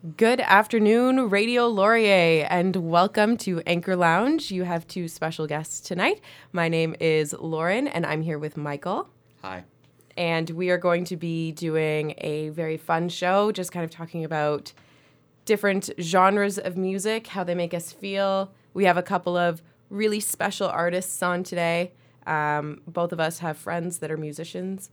Good afternoon, Radio Laurier, and welcome to Anchor Lounge. You have two special guests tonight. My name is Lauren, and I'm here with Michael. Hi. And we are going to be doing a very fun show, just kind of talking about different genres of music, how they make us feel. We have a couple of really special artists on today. Both of us have friends that are musicians.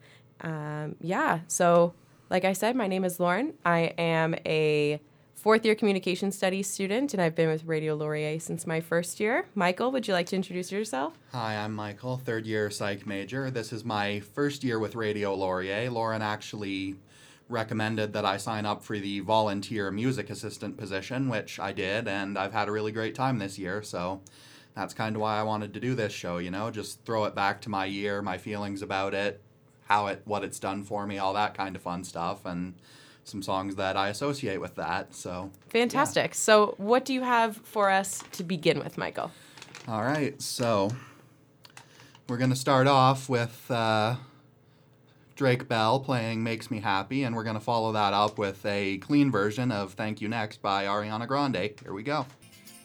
So like I said, my name is Lauren. I am a fourth-year communication studies student, and I've been with Radio Laurier since my first year. Michael, would you like to introduce yourself? Hi, I'm Michael, third-year psych major. This is my first year with Radio Laurier. Lauren actually recommended that I sign up for the volunteer music assistant position, which I did, and I've had a really great time this year, so that's kind of why I wanted to do this show, just throw it back to my year, my feelings about it, what it's done for me, all that kind of fun stuff, and some songs that I associate with that. So fantastic. Yeah. So what do you have for us to begin with, Michael? All right. So we're going to start off with Drake Bell playing Makes Me Happy, and we're going to follow that up with a clean version of Thank You Next by Ariana Grande. Here we go.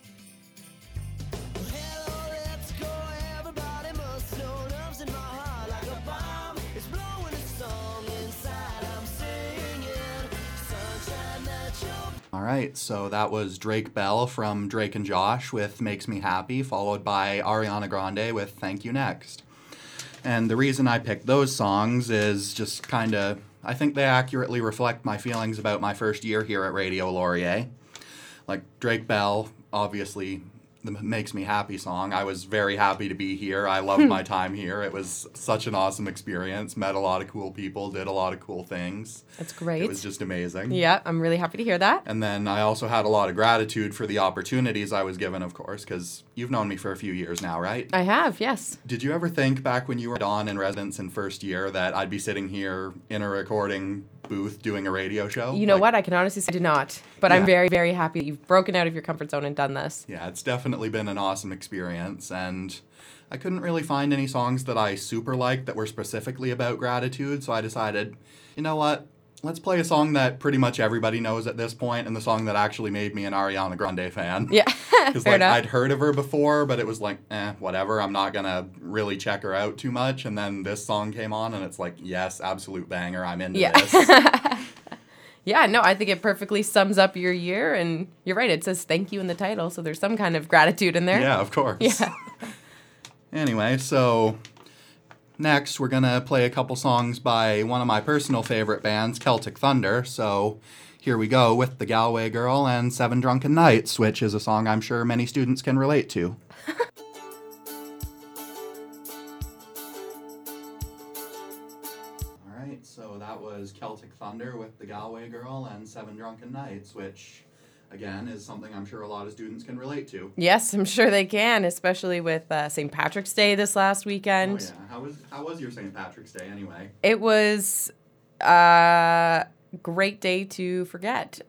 All right, so that was Drake Bell from Drake and Josh with Makes Me Happy, followed by Ariana Grande with Thank You Next. And the reason I picked those songs is just I think they accurately reflect my feelings about my first year here at Radio Laurier. Like Drake Bell, obviously, the Makes Me Happy song. I was very happy to be here. I loved my time here. It was such an awesome experience. Met a lot of cool people, did a lot of cool things. That's great. It was just amazing. Yeah, I'm really happy to hear that. And then I also had a lot of gratitude for the opportunities I was given, of course, because you've known me for a few years now, right? I have, yes. Did you ever think back when you were on in residence in first year that I'd be sitting here in a recording booth doing a radio show? You know what? I can honestly say I did not. But yeah. I'm very, very happy that you've broken out of your comfort zone and done this. Yeah, it's definitely been an awesome experience. And I couldn't really find any songs that I super liked that were specifically about gratitude. So I decided, you know what? Let's play a song that pretty much everybody knows at this point, and the song that actually made me an Ariana Grande fan. Yeah, because I'd heard of her before, but it was like, whatever. I'm not gonna really check her out too much. And then this song came on, and it's like, yes, absolute banger. I'm into this. Yeah, no, I think it perfectly sums up your year, and you're right. It says thank you in the title, so there's some kind of gratitude in there. Yeah, of course. Yeah. Anyway, so next, we're going to play a couple songs by one of my personal favorite bands, Celtic Thunder. So here we go with The Galway Girl and Seven Drunken Nights, which is a song I'm sure many students can relate to. All right, so that was Celtic Thunder with The Galway Girl and Seven Drunken Nights, which again, is something I'm sure a lot of students can relate to. Yes, I'm sure they can, especially with St. Patrick's Day this last weekend. Oh, yeah. How was your St. Patrick's Day anyway? It was a great day to forget.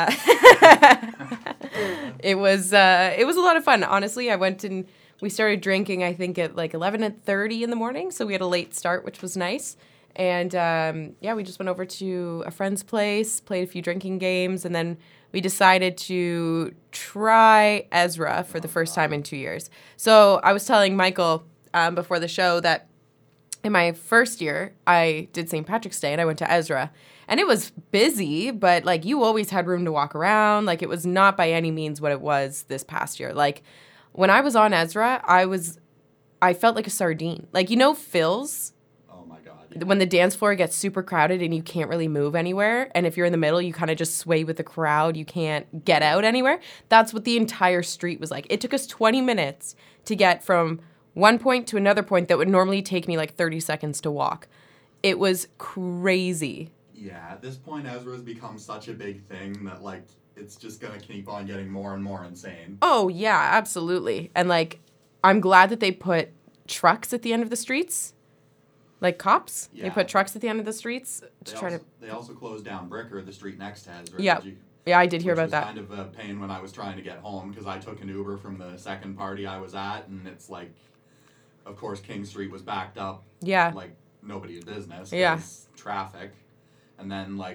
It was a lot of fun. Honestly, I went and we started drinking, I think, at like 11:30 in the morning, so we had a late start, which was nice. And, we just went over to a friend's place, played a few drinking games, and then we decided to try Ezra for the first time in 2 years. So I was telling Michael before the show that in my first year, I did St. Patrick's Day, and I went to Ezra. And it was busy, but, like, you always had room to walk around. Like, it was not by any means what it was this past year. Like, when I was on Ezra, I felt like a sardine. Like, Phil's? When the dance floor gets super crowded and you can't really move anywhere, and if you're in the middle, you kind of just sway with the crowd. You can't get out anywhere. That's what the entire street was like. It took us 20 minutes to get from one point to another point that would normally take me like 30 seconds to walk. It was crazy. Yeah, at this point, Ezra's become such a big thing that, like, it's just going to keep on getting more and more insane. Oh, yeah, absolutely. And, like, I'm glad that they put trucks at the end of the streets. Like cops? Yeah. They put trucks at the end of the streets to They also closed down Bricker, the street next to Ezra. Yeah. Yeah, I did hear about that. Which was kind of a pain when I was trying to get home because I took an Uber from the second party I was at, and it's like, of course, King Street was backed up. Yeah. Like, nobody had business. Yeah. Traffic. And then, like,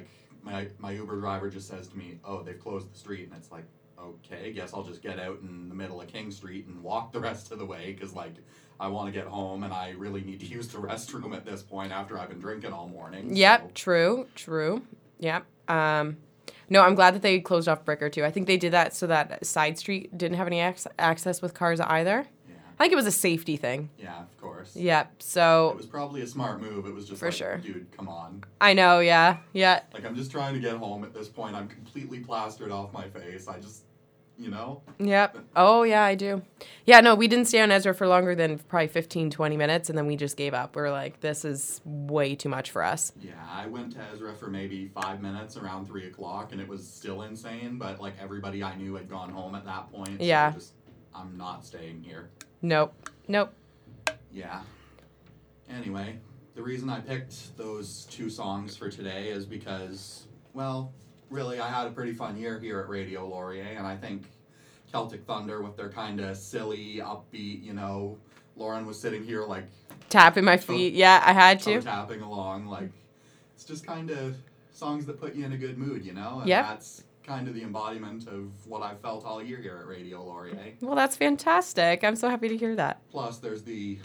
my Uber driver just says to me, "Oh, they've closed the street," and it's like, okay, guess I'll just get out in the middle of King Street and walk the rest of the way because like I want to get home and I really need to use the restroom at this point after I've been drinking all morning. Yep, So. true. Yep. No, I'm glad that they closed off Bricker too. I think they did that so that side street didn't have any access with cars either. Yeah. I think it was a safety thing. Yeah, of course. Yep. So it was probably a smart move. It was just for like, sure. Dude, come on. I know. Yeah. Like I'm just trying to get home at this point. I'm completely plastered off my face. I just, Yep. Oh, yeah, I do. Yeah, no, we didn't stay on Ezra for longer than probably 15, 20 minutes, and then we just gave up. We were like, this is way too much for us. Yeah, I went to Ezra for maybe 5 minutes around 3 o'clock, and it was still insane, but like everybody I knew had gone home at that point. Yeah. So I'm not staying here. Nope. Yeah. Anyway, the reason I picked those 2 songs for today is because, well, really, I had a pretty fun year here at Radio Laurier, and I think Celtic Thunder with their kind of silly, upbeat, Lauren was sitting here like Tapping my feet. Yeah, I had to. tapping along, like it's just kind of songs that put you in a good mood, And Yep. that's kind of the embodiment of what I've felt all year here at Radio Laurier. Well, that's fantastic. I'm so happy to hear that. Plus, there's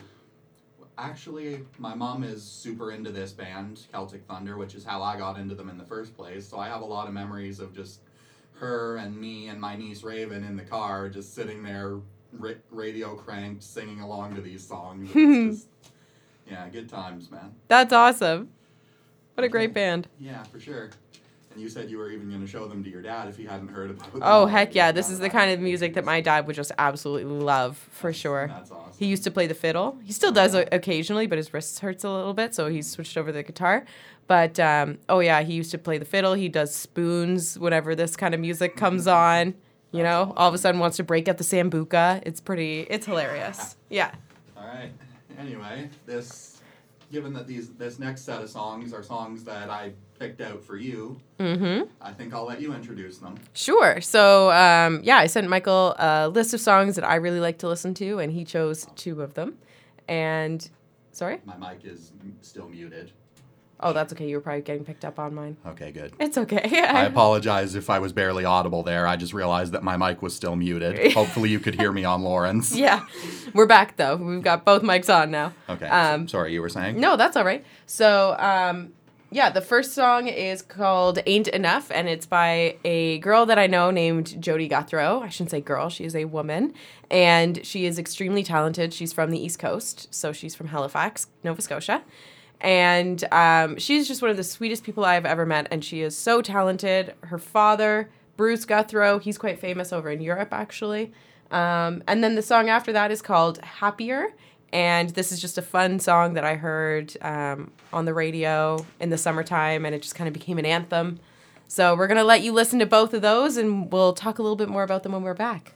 actually, my mom is super into this band, Celtic Thunder, which is how I got into them in the first place. So I have a lot of memories of just her and me and my niece Raven in the car, just sitting there, radio cranked, singing along to these songs. It's just, yeah, good times, man. That's awesome. What a great band. Yeah, for sure. And you said you were even going to show them to your dad if he hadn't heard about them. Oh, heck yeah. This is the kind of music that my dad would just absolutely love, for sure. That's awesome. He used to play the fiddle. He still does occasionally, but his wrist hurts a little bit, so he's switched over to the guitar. But, he used to play the fiddle. He does spoons whenever this kind of music comes on. All of a sudden wants to break out the sambuca. It's hilarious. Yeah. All right. Anyway, given that this next set of songs are songs that I picked out for you, I think I'll let you introduce them. Sure. So, I sent Michael a list of songs that I really like to listen to, and he chose 2 of them. And, sorry? My mic is still muted. Oh, that's okay. You were probably getting picked up on mine. Okay, good. It's okay. I apologize if I was barely audible there. I just realized that my mic was still muted. Hopefully you could hear me on Lauren's. Yeah. We're back, though. We've got both mics on now. Okay. Sorry, you were saying? No, that's all right. So, the first song is called Ain't Enough, and it's by a girl that I know named Jody Guthrow. I shouldn't say girl. She is a woman, and she is extremely talented. She's from the East Coast, so she's from Halifax, Nova Scotia. And she's just one of the sweetest people I've ever met, and she is so talented. Her father, Bruce Guthrow, he's quite famous over in Europe, actually. And then the song after that is called Happier, and this is just a fun song that I heard on the radio in the summertime, and it just kind of became an anthem. So we're going to let you listen to both of those, and we'll talk a little bit more about them when we're back.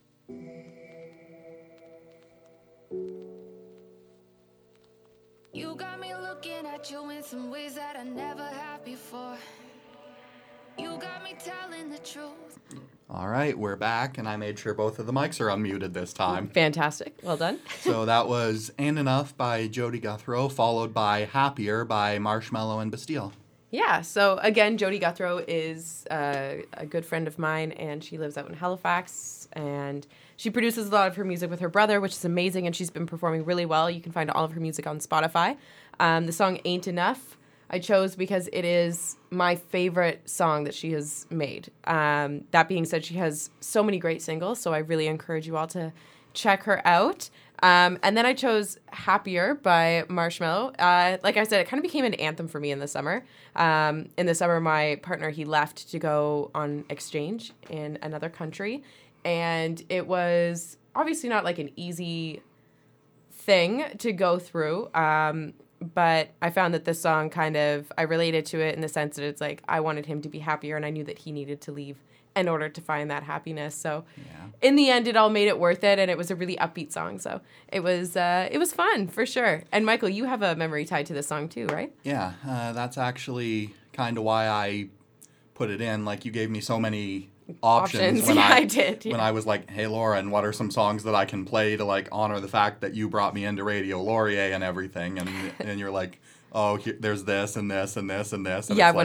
You got me looking at you in some ways that I never have before. You got me telling the truth. All right, we're back, and I made sure both of the mics are unmuted this time. Fantastic. Well done. So that was Ain't Enough by Jody Guthrow, followed by Happier by Marshmello and Bastille. Yeah, so again, Jody Guthrow is a good friend of mine, and she lives out in Halifax, and she produces a lot of her music with her brother, which is amazing, and she's been performing really well. You can find all of her music on Spotify. The song Ain't Enough I chose because it is my favorite song that she has made. That being said, she has so many great singles, so I really encourage you all to check her out. And then I chose Happier by Marshmello. Like I said, it kind of became an anthem for me in the summer. In the summer, my partner, he left to go on exchange in another country. And it was obviously not like an easy thing to go through. But I found that this song I related to it in the sense that it's like I wanted him to be happier, and I knew that he needed to leave in order to find that happiness. So in the end, it all made it worth it, and it was a really upbeat song. So it was fun, for sure. And Michael, you have a memory tied to this song too, right? Yeah, that's actually kind of why I put it in. Like, you gave me so many options when I did. Yeah. When I was like, hey, Lauren, what are some songs that I can play to like honor the fact that you brought me into Radio Laurier and everything? And you're like, oh, there's this and this and this and this. And yeah, I it's went like, off.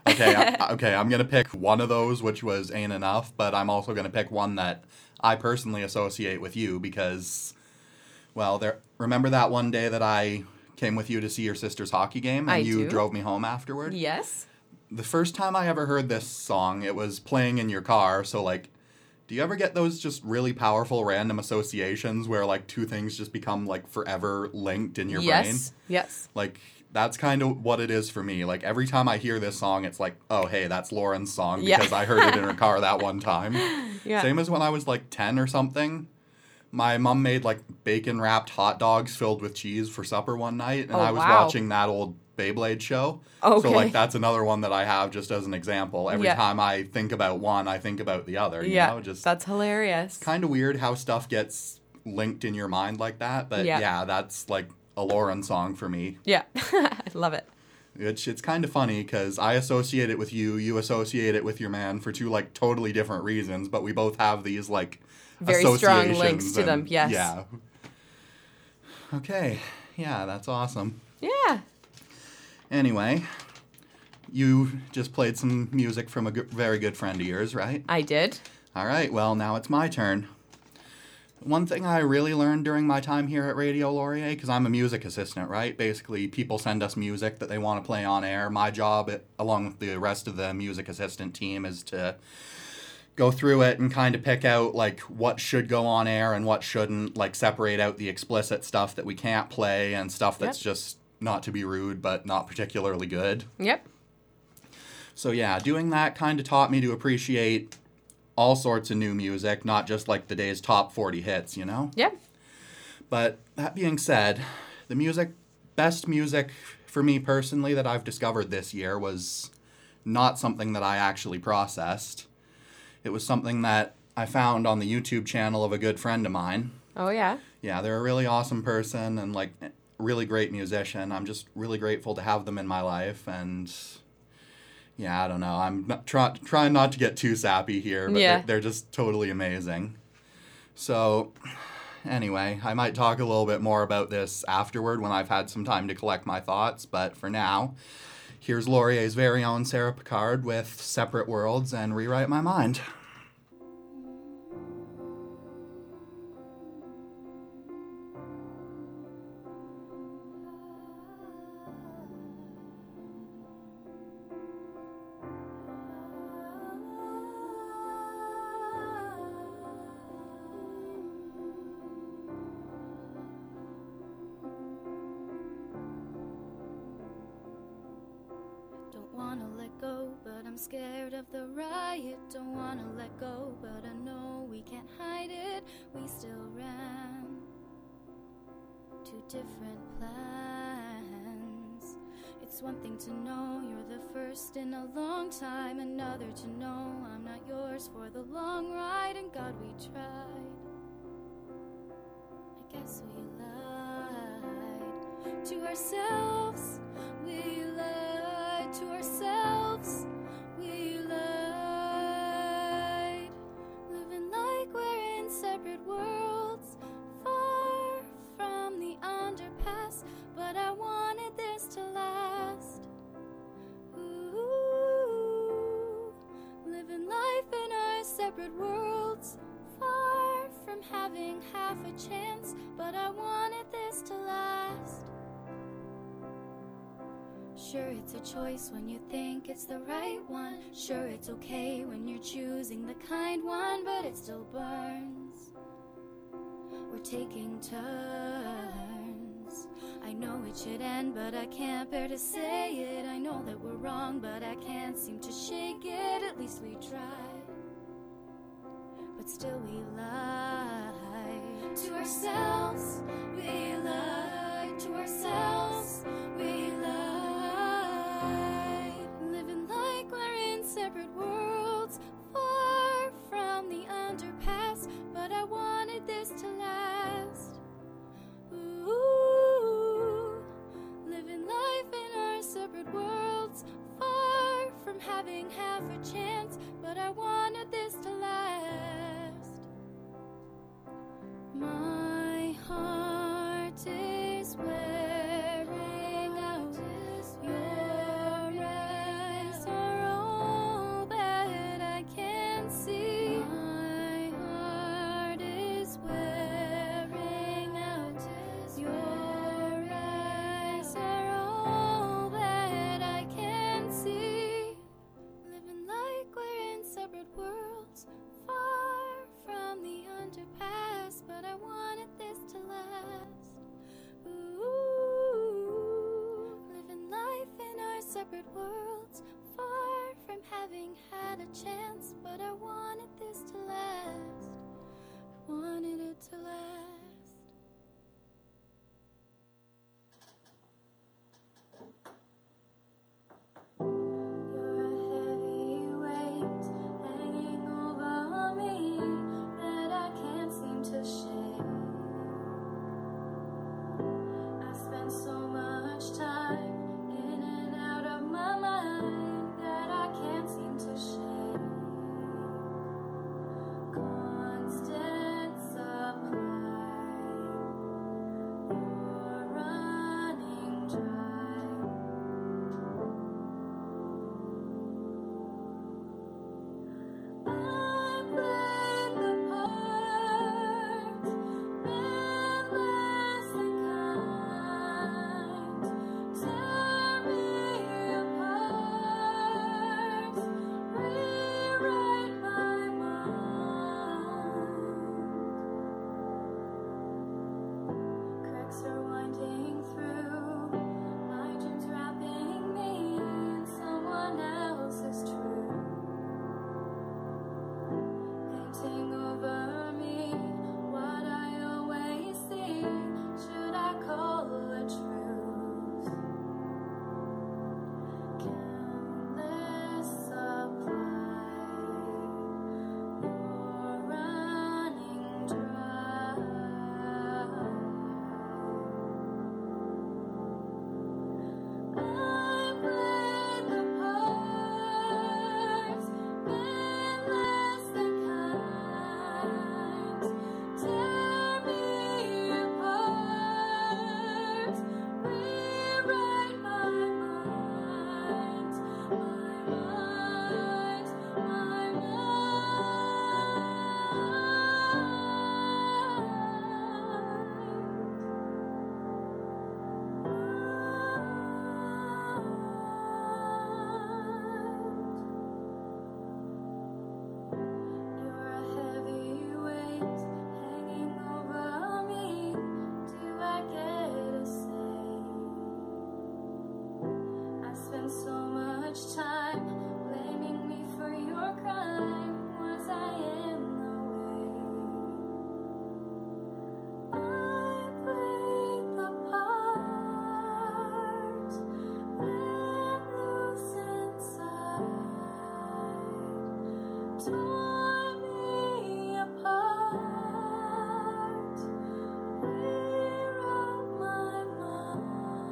Okay, I'm going to pick one of those, which was Ain't Enough, but I'm also going to pick one that I personally associate with you because, well, remember that one day that I came with you to see your sister's hockey game and you drove me home afterward? Yes. The first time I ever heard this song, it was playing in your car, so, like, do you ever get those just really powerful random associations where, like, two things just become, like, forever linked in your brain? Yes. Like, that's kind of what it is for me. Like, every time I hear this song, it's like, oh, hey, that's Lauren's song because I heard it in her car that one time. Yeah. Same as when I was, like, 10 or something. My mom made, like, bacon-wrapped hot dogs filled with cheese for supper one night, and I was watching that old Beyblade show. Okay. So, like, that's another one that I have just as an example. Every time I think about one, I think about the other, you know? Just that's hilarious. kind of weird how stuff gets linked in your mind like that, but yeah that's, like, a Lauren song for me. Yeah, I love it. It's kind of funny because I associate it with you, you associate it with your man for two, like, totally different reasons, but we both have these, like, very strong links to them, yes. Yeah. Okay, yeah, that's awesome. Yeah. Anyway, you just played some music from a very good friend of yours, right? I did. All right, well, now it's my turn. One thing I really learned during my time here at Radio Laurier, because I'm a music assistant, right? Basically, people send us music that they want to play on air. My job, along with the rest of the music assistant team, is to go through it and kind of pick out, like, what should go on air and what shouldn't, like, separate out the explicit stuff that we can't play and stuff that's just, not to be rude, but not particularly good. Yep. So, yeah, doing that kind of taught me to appreciate all sorts of new music, not just like the day's top 40 hits, you know? Yep. But that being said, the best music for me personally that I've discovered this year was not something that I actually processed. It was something that I found on the YouTube channel of a good friend of mine. Oh, yeah? Yeah, they're a really awesome person and, like, really great musician. I'm just really grateful to have them in my life, and yeah, I don't know. I'm not trying not to get too sappy here, but they're just totally amazing. So, anyway, I might talk a little bit more about this afterward when I've had some time to collect my thoughts, but for now, here's Laurier's very own Sarah Picard with Separate Worlds and Rewrite My Mind. I'm scared of the riot, don't wanna let go, but I know we can't hide it. We still ran two different plans. It's one thing to know you're the first in a long time, another to know I'm not yours for the long ride. And God, we tried, I guess we lied to ourselves. We lied to ourselves. We lied, living like we're in separate worlds, far from the underpass, but I wanted this to last. Ooh, living life in our separate worlds, far from having half a chance, but I wanted this to last. Sure, it's a choice when you think it's the right one. Sure, it's okay when you're choosing the kind one, but it still burns. We're taking turns. I know it should end, but I can't bear to say it. I know that we're wrong, but I can't seem to shake it. At least we tried, but still we lied to ourselves. We lied to ourselves. We lied. Living like we're in separate worlds, far from the underpass, but I wanted this to last. Ooh, living life in our separate worlds, far from having half a chance, but I wanted this to last. My heart is wearing out. Your eyes are separate worlds, far from the underpass, but I wanted this to last. Ooh, living life in our separate worlds, far from having had a chance, but I wanted this to last. I wanted it to last. You're a heavy weight hanging over me that I can't seem to shake. I spent so much time in and out of my mind that I can't seem to shake. Constant supply, you're running dry. I played the part, been less than kind. Tear me apart, rewrite my mind. Cracks are winding through, my dreams wrapping me in someone else's truth. Painting over me what I always see, should I call a truce? Countless supply, you're running dry. I played the part, been less than kind. Tear me apart, rewrite my mind, my You're a heavy weight hanging over me. Do I get a say? I spent so much time blaming me for your crime. Was I in the way? I played the part, let loose inside, tore me apart, rewrote my mind.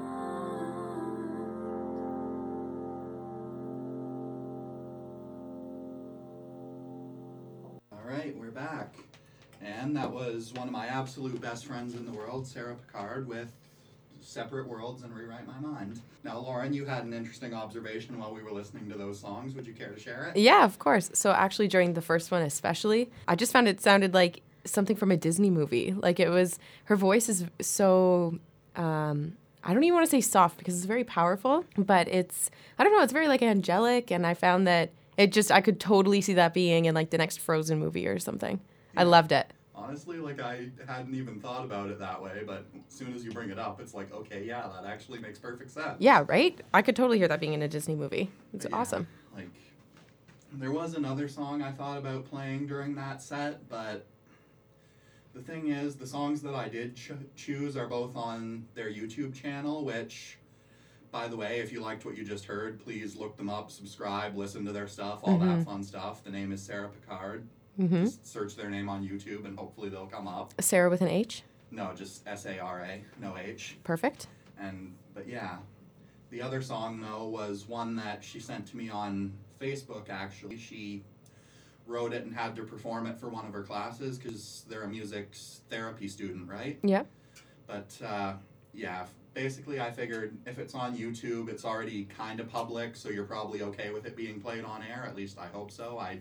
All right, we're back. And that was one of my absolute best friends in the world, Sarah Picard, with Separate Worlds and Rewrite My Mind. Now, Lauren, you had an interesting observation while we were listening to those songs. Would you care to share it? Yeah, of course. So actually during the first one especially, I just found it sounded like something from a Disney movie. Like it was, her voice is so, I don't even want to say soft because it's very powerful, but it's, I don't know, it's very like angelic, and I found that it just, I could totally see that being in like the next Frozen movie or something. I loved it. Honestly, like, I hadn't even thought about it that way, but as soon as you bring it up, it's like, okay, yeah, that actually makes perfect sense. Yeah, right? I could totally hear that being in a Disney movie. It's But yeah, awesome. Like, there was another song I thought about playing during that set, but the thing is, the songs that I did choose are both on their YouTube channel, which, by the way, if you liked what you just heard, please look them up, subscribe, listen to their stuff, all that fun stuff. The name is Sarah Picard. Just search their name on YouTube and hopefully they'll come up. Sarah with an H? No, just S-A-R-A, no H. Perfect. But yeah, the other song, though, was one that she sent to me on Facebook, actually. She wrote it and had to perform it for one of her classes because they're a music therapy student, right? Yeah. But yeah, basically I figured if it's on YouTube, it's already kind of public, so you're probably okay with it being played on air. At least I hope so. I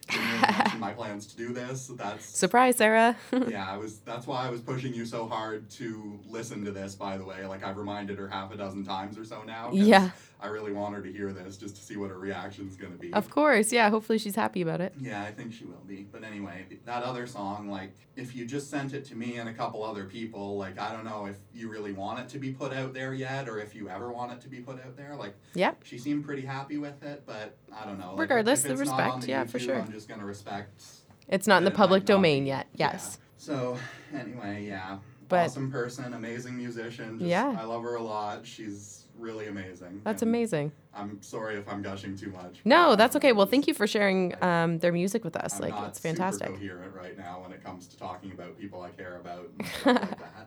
didn't really mention my plans to do this. Surprise, Sarah. Yeah, that's why I was pushing you so hard to listen to this, by the way. Like, I've reminded her half a dozen times or so now. 'Cause Yeah. I really want her to hear this just to see what her reaction's going to be. Of course, yeah. Hopefully she's happy about it. Yeah, I think she will be. But anyway, that other song, like, if you just sent it to me and a couple other people, like, I don't know if you really want it to be put out there yet or if you ever want it to be put out there. Like, Yep. she seemed pretty happy with it, but I don't know. Like, Regardless, if the it's not respect, on the yeah, for YouTube, sure. I'm just going to respect. It's not in the that it public might not domain be. yet. Yes. Yeah. So, anyway, yeah. But- awesome person, amazing musician. Just, Yeah. I love her a lot. She's really amazing. That's And amazing. I'm sorry if I'm gushing too much. No, that's okay. Well, thank you for sharing their music with us. I'm Like, not it's fantastic. super coherent right now when it comes to talking about people I care about and stuff like that.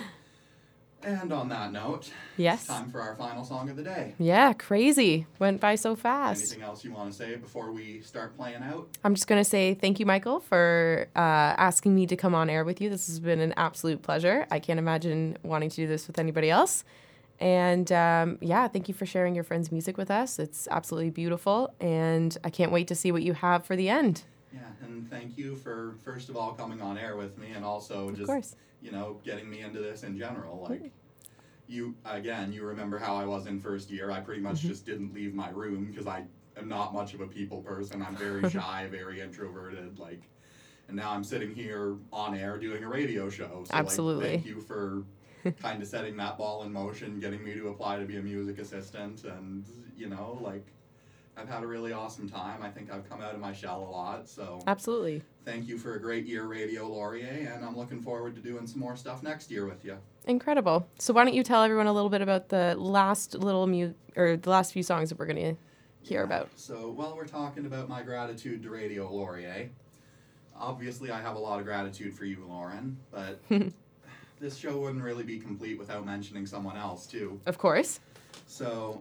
And on that note, Yes. it's time for our final song of the day. Yeah, crazy. Went by so fast. Anything else you want to say before we start playing out? I'm just going to say thank you, Michael, for asking me to come on air with you. This has been an absolute pleasure. I can't imagine wanting to do this with anybody else. And yeah, thank you for sharing your friend's music with us. It's absolutely beautiful. And I can't wait to see what you have for the end. Yeah, and thank you for, first of all, coming on air with me and also Of just, course. you know, getting me into this in general. Like, you remember how I was in first year. I pretty much just didn't leave my room because I am not much of a people person. I'm very shy, very introverted, like, and now I'm sitting here on air doing a radio show. So, Absolutely. Like, thank you for kind of setting that ball in motion, getting me to apply to be a music assistant, and, you know, like, I've had a really awesome time. I think I've come out of my shell a lot, so Absolutely. thank you for a great year, Radio Laurier, and I'm looking forward to doing some more stuff next year with you. Incredible. So why don't you tell everyone a little bit about the last the last few songs that we're going to hear about? So, while we're talking about my gratitude to Radio Laurier, obviously I have a lot of gratitude for you, Lauren, but this show wouldn't really be complete without mentioning someone else, too. Of course. So,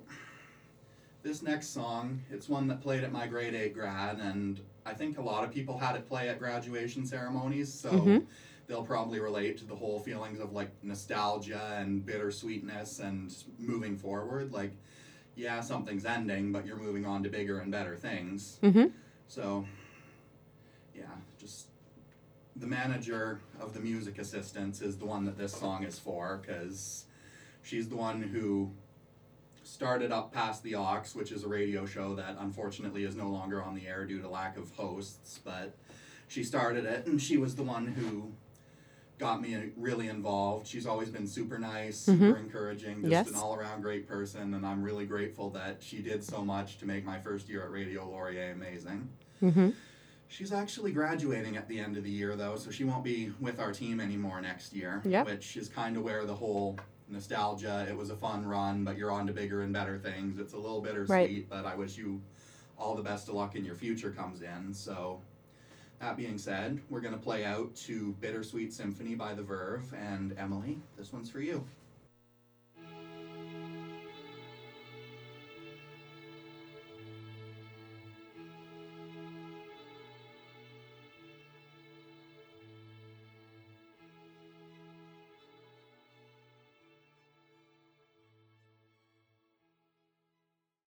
this next song, it's one that played at my grade 8 grad, and I think a lot of people had it play at graduation ceremonies, so they'll probably relate to the whole feelings of, like, nostalgia and bittersweetness and moving forward. Like, yeah, something's ending, but you're moving on to bigger and better things. Mm-hmm. So, yeah, just the manager of the music assistants is the one that this song is for, because she's the one who started up Past the Aux, which is a radio show that unfortunately is no longer on the air due to lack of hosts, but she started it, and she was the one who got me really involved. She's always been super nice, super encouraging, just Yes. an all-around great person, and I'm really grateful that she did so much to make my first year at Radio Laurier amazing. Mm-hmm. She's actually graduating at the end of the year, though, so she won't be with our team anymore next year, Yep. which is kind of where the whole nostalgia, it was a fun run, but you're on to bigger and better things. It's a little bittersweet, Right. but I wish you all the best of luck in your future comes in. So, that being said, we're going to play out to Bittersweet Symphony by The Verve, and Emily, this one's for you.